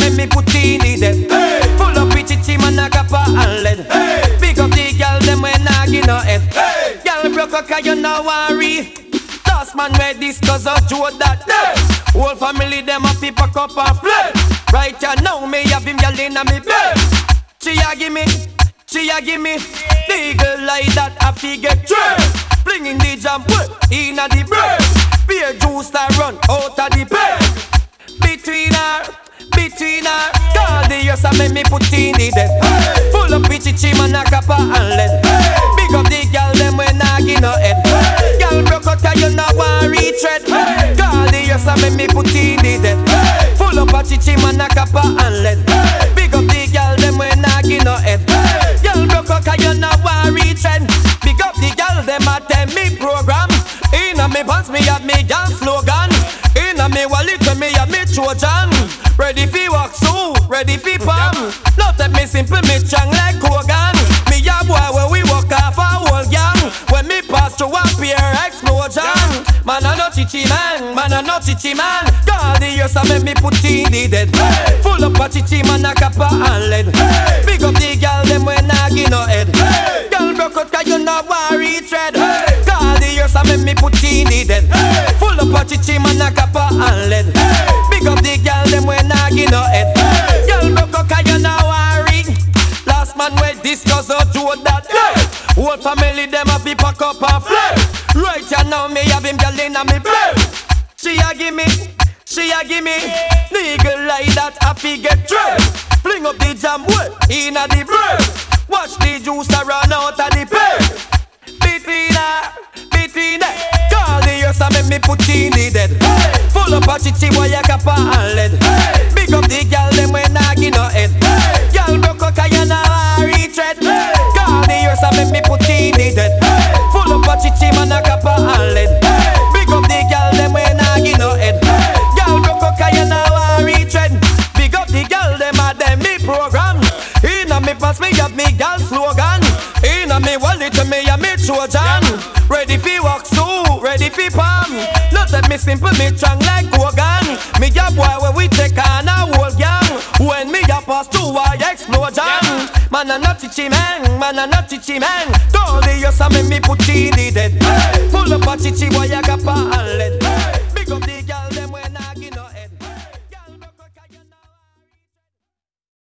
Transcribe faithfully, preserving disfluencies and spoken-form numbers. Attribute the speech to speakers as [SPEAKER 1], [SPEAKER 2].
[SPEAKER 1] make me put in the dead. Hey. Full of pitchy chim and a copper and lead. Hey. Pick up the girl them when I give no head. Hey. Girl broke up cause you no worry. Last man where this cause of Joe that day. Whole family them a fi pack up and fled. Right here now me have him girl in a me bed. She a give me, she a give me legal like that I fi get trained. Flinging the jam in a the bread. Beer juice that run out of the bed. Between her, between her, call the years and make me put in the dead. Hey. Full of pitchy chim and a copper and lead. Hey. Big up the girl them when I give no head. Hey. Girl broke out cause you no want retread. Hey. Call the years and make me put in the dead. Hey. Full of pitchy chim and a copper and lead. Hey. Big up the girl them when I give no head. Hey. Girl broke out cause you no want retread. Big up the girl them a tell me program. Inna me pants me have me girl slogan. Inna me wallet when me have me Trojan. Ready fi walk so, ready fi palm. Not let me simple me strong like Kogan. Me a boy when we walk off a whole gang. When me pass through a pure explosion. Man a no chichi man, man a no chichi man. God the years a make me put in the dead. Hey. Full up a chichi man a copper and lead. Hey. Big up the girl them when I give no head. Hey. Girl broke out cause you no want retread. Hey. God the years a make me put in the dead. Hey. Full up a chichi man a copper and lead. Hey. Big up the girl them when I give no head. Hey. Girl broke out cause you no worry. Last man we discuss how Joe that day. Whole family them a fi pack up and fled. Right here now me have him girl in a me bed. She a give me, she a give me legal like that I fi get trained. Fling up the jam well in a the bread. Watch the juice a run out of the bed. Between her, between her, call the years and make me put in the dead. Hey. Full up a chichi boy a copper and lead. Hey. Big up the girl them when I give no head. Hey. Girl broke out cause you no want retread. Hey. Call the years and make me put in the dead. Hey. Full up a chichi man a copper and lead. Hey. Big up the girl them when I give no head. Hey. Girl broke out cause you no want retread. Big up the girl them a them me program. Inna me pass me have me girl slogan. Inna me wallet me a me Trojan. Ready fi walk so, ready fi palm. Not let me simple me strong like Kogan. Me a boy when we take on a whole gang. When me a pass through a explosion. Man a not chichi man, man a not chichi man. All the years a make me put in the dead. Hey. Full up a chichi boy a copper and lead. Hey.